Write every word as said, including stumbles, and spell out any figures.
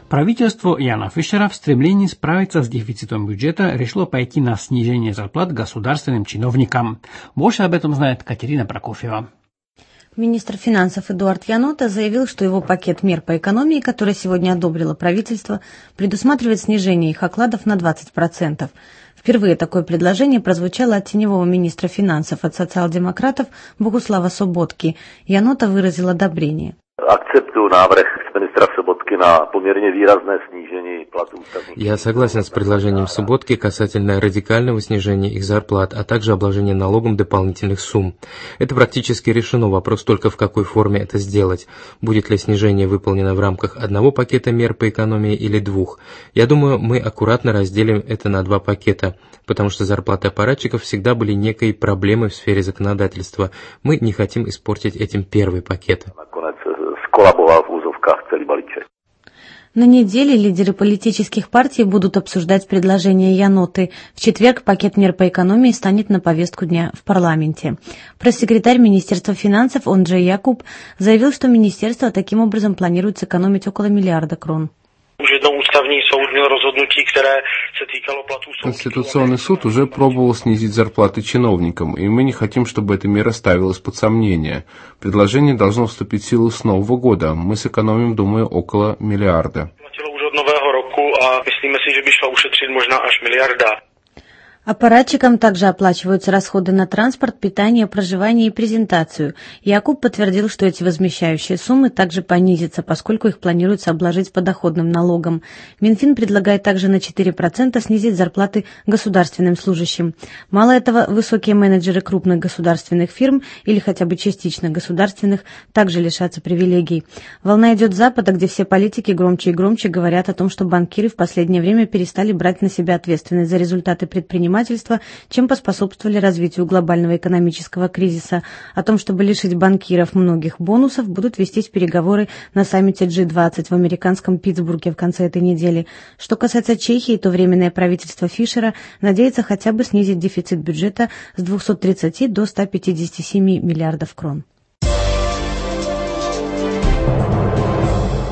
Правительство Яна Фишера в стремлении справиться с дефицитом бюджета решило пойти на снижение зарплат государственным чиновникам. Больше об этом знает Катерина Прокофьева. Министр финансов Эдуард Янота заявил, что его пакет мер по экономии, который сегодня одобрило правительство, предусматривает снижение их окладов на двадцать процентов. Впервые такое предложение прозвучало от теневого министра финансов от социал-демократов Богуслава Соботки. Янота выразил одобрение. Акцептую návrh ministra Sobotky на померně výrazné snížení platů ústavních. Я согласен с предложением Соботки касательно радикального снижения их зарплат, а также обложения налогом дополнительных сумм. Это практически решено, вопрос только в какой форме это сделать. Будет ли снижение выполнено в рамках одного пакета мер по экономии или двух? Я думаю, мы аккуратно разделим это на два пакета, потому что зарплаты аппаратчиков всегда были некой проблемой в сфере законодательства. Мы не хотим испортить этим первый пакет. На неделе лидеры политических партий будут обсуждать предложение Яноты. В четверг пакет мер по экономии станет на повестку дня в парламенте. Пресс-секретарь Министерства финансов Онджей Якуб заявил, что министерство таким образом планирует сэкономить около миллиарда крон. Конституционный суд уже пробовал снизить зарплаты чиновникам, и мы не хотим, чтобы эта мера ставилась под сомнение. Предложение должно вступить в силу с Нового года. Мы сэкономим, думаю, около миллиарда. Аппаратчикам также оплачиваются расходы на транспорт, питание, проживание и презентацию. Якуб подтвердил, что эти возмещающие суммы также понизятся, поскольку их планируется обложить подоходным налогом. Минфин предлагает также на четыре процента снизить зарплаты государственным служащим. Мало этого, высокие менеджеры крупных государственных фирм или хотя бы частично государственных также лишатся привилегий. Волна идет с Запада, где все политики громче и громче говорят о том, что банкиры в последнее время перестали брать на себя ответственность за результаты предпринимательства, чем поспособствовали развитию глобального экономического кризиса. О том, чтобы лишить банкиров многих бонусов, будут вестись переговоры на саммите джи двадцать в американском Питтсбурге в конце этой недели. Что касается Чехии, то временное правительство Фишера надеется хотя бы снизить дефицит бюджета с двухсот тридцати до ста пятидесяти семи миллиардов крон.